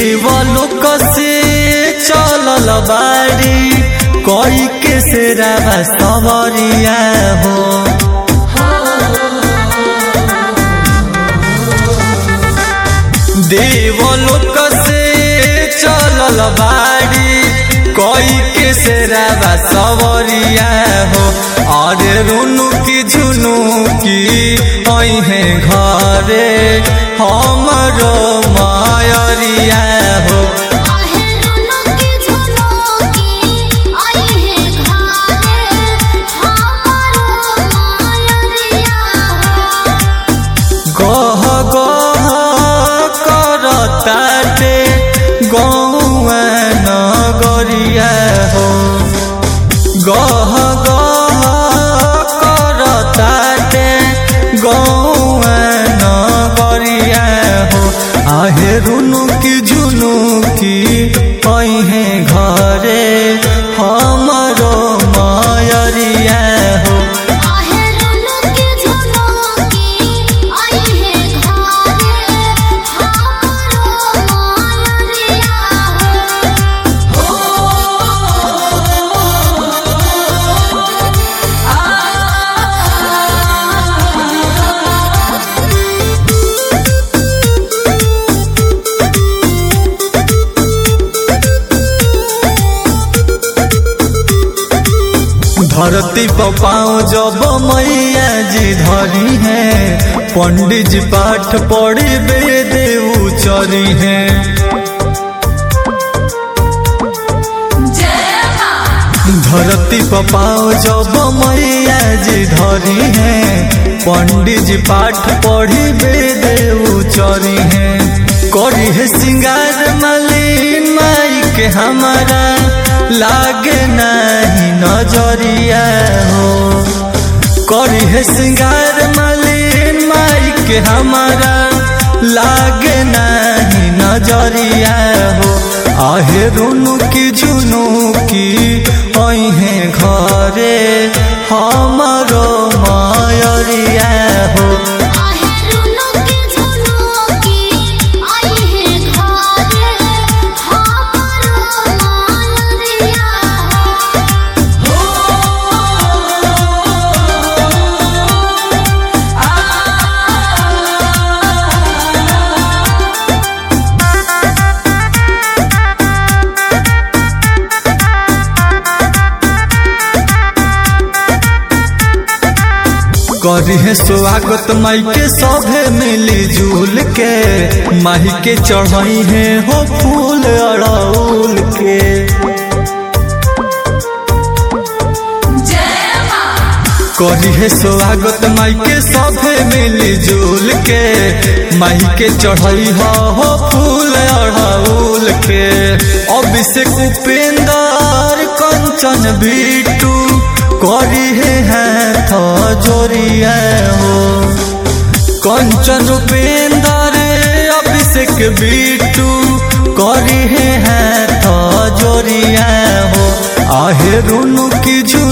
देवलोक से चलल बाड़ी कोई के सेरावा सवरिया हो। देवलोक से चलल बाड़ी कोई के सेरावा सवरिया हो। अरे रुनु की झुनु की है घरे हमरो मायरिया हो। गह गह करताटे गौआ नगरिया हो। गह गह करताटे गौआ नगरिया हो। आहे रुनु की झुनु की है घरे हमरो मायरिया हो। धरती पर पाँव जब मैया जी धरी है पंडित जी पाठ पढ़ी वेद उचरी है। धरती पर पाँव जब मैया जी धरी है पंडित जी पाठ पढ़ी वेद उचरी है। करी है सिंगार मलिन माई के हमारा लागे नहीं नजरिया हो। करी है सिंगार मलिन माई के हमारा लागे नहीं नजरिया हो। आहे रुनु की झुनु की है घरे हमारो मायरिया हो। करी है स्वागत माई के सभे मिली जुल के माही के चढ़ाई है हो फूल अड़ौल के। करी है स्वागत माई के सभे मिली जुल के माही के चढ़ाई हो फूल अड़ौल के। अभिषेक उपेंद्र कंचन बिट्टू करी है जोरिया हो। कंचन उपेंद्र अभिषेक बिट्टू करी है जोरिया हो। आहे रुनु की